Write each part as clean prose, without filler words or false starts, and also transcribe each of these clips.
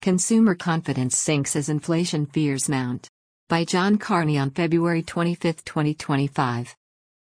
Consumer confidence sinks as inflation fears mount. By John Carney on February 25, 2025.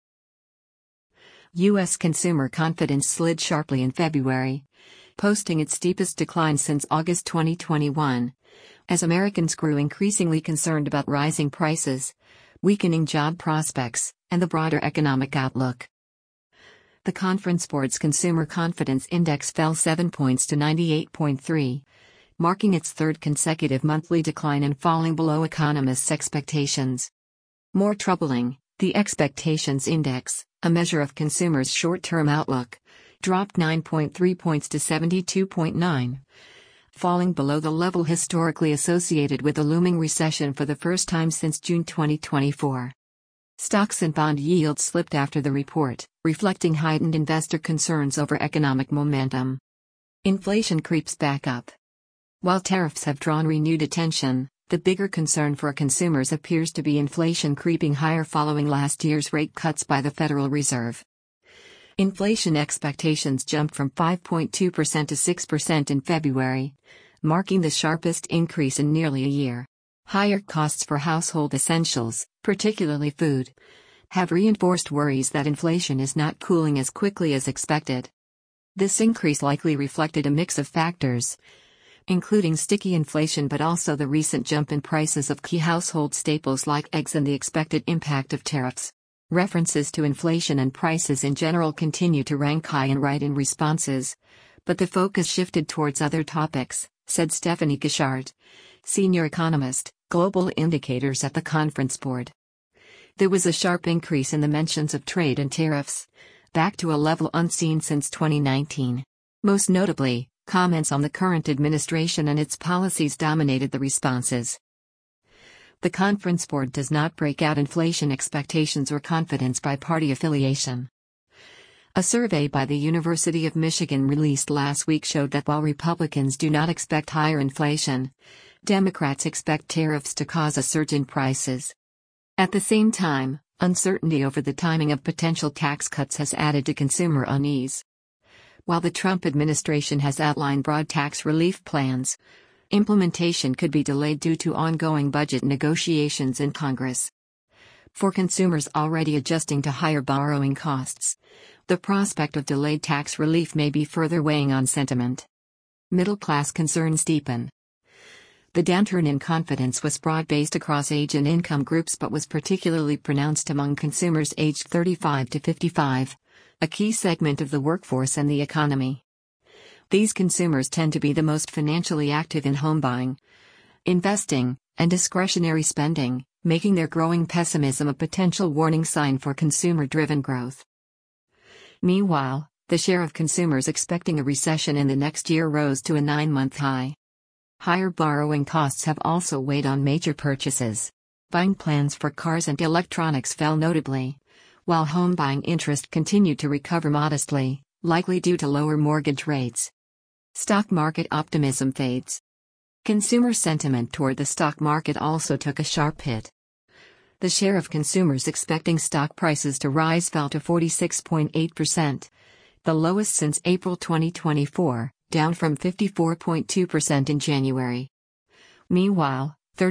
U.S. consumer confidence slid sharply in February, posting its steepest decline since August 2021, as Americans grew increasingly concerned about rising prices, weakening job prospects, and the broader economic outlook. The Conference Board's Consumer Confidence Index fell 7 points to 98.3, marking its third consecutive monthly decline and falling below economists' expectations. More troubling, the Expectations Index, a measure of consumers' short-term outlook, dropped 9.3 points to 72.9, falling below the level historically associated with a looming recession for the first time since June 2024. Stocks and bond yields slipped after the report, reflecting heightened investor concerns over economic momentum. Inflation creeps back up. While tariffs have drawn renewed attention, the bigger concern for consumers appears to be inflation creeping higher following last year's rate cuts by the Federal Reserve. Inflation expectations jumped from 5.2% to 6% in February, marking the sharpest increase in nearly a year. Higher costs for household essentials, particularly food, have reinforced worries that inflation is not cooling as quickly as expected. This increase likely reflected a mix of factors, including sticky inflation but also the recent jump in prices of key household staples like eggs and the expected impact of tariffs. References to inflation and prices in general continue to rank high in write-in responses, but the focus shifted towards other topics, said Stephanie Gishart, senior economist, Global Indicators at the Conference Board. There was a sharp increase in the mentions of trade and tariffs, back to a level unseen since 2019. Most notably, comments on the current administration and its policies dominated the responses. The Conference Board does not break out inflation expectations or confidence by party affiliation. A survey by the University of Michigan released last week showed that while Republicans do not expect higher inflation, Democrats expect tariffs to cause a surge in prices. At the same time, uncertainty over the timing of potential tax cuts has added to consumer unease. While the Trump administration has outlined broad tax relief plans, implementation could be delayed due to ongoing budget negotiations in Congress. For consumers already adjusting to higher borrowing costs, the prospect of delayed tax relief may be further weighing on sentiment. Middle-class concerns deepen. The downturn in confidence was broad-based across age and income groups but was particularly pronounced among consumers aged 35 to 55. A key segment of the workforce and the economy. These consumers tend to be the most financially active in home buying, investing, and discretionary spending, making their growing pessimism a potential warning sign for consumer-driven growth. Meanwhile, the share of consumers expecting a recession in the next year rose to a 9-month high. Higher borrowing costs have also weighed on major purchases. Buying plans for cars and electronics fell notably, while home buying interest continued to recover modestly, likely due to lower mortgage rates. Stock market optimism fades. Consumer sentiment toward the stock market also took a sharp hit. The share of consumers expecting stock prices to rise fell to 46.8%, the lowest since April 2024, down from 54.2% in January. Meanwhile,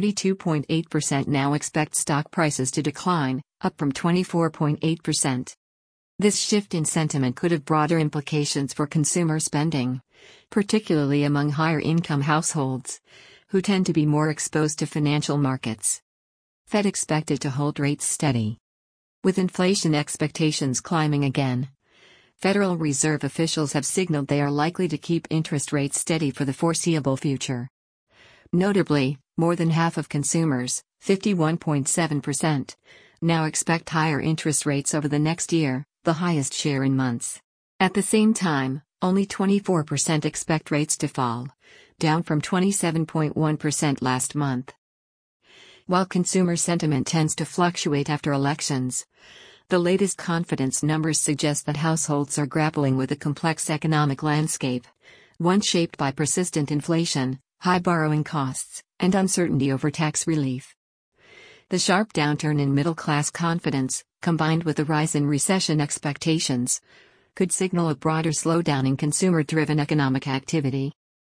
32.8% now expect stock prices to decline, up from 24.8%. This shift in sentiment could have broader implications for consumer spending, particularly among higher-income households, who tend to be more exposed to financial markets. Fed expected to hold rates steady. With inflation expectations climbing again, Federal Reserve officials have signaled they are likely to keep interest rates steady for the foreseeable future. Notably, more than half of consumers, 51.7%, now expect higher interest rates over the next year, the highest share in months. At the same time, only 24% expect rates to fall, down from 27.1% last month. While consumer sentiment tends to fluctuate after elections, the latest confidence numbers suggest that households are grappling with a complex economic landscape, one shaped by persistent inflation, high borrowing costs, and uncertainty over tax relief. The sharp downturn in middle-class confidence, combined with the rise in recession expectations, could signal a broader slowdown in consumer-driven economic activity.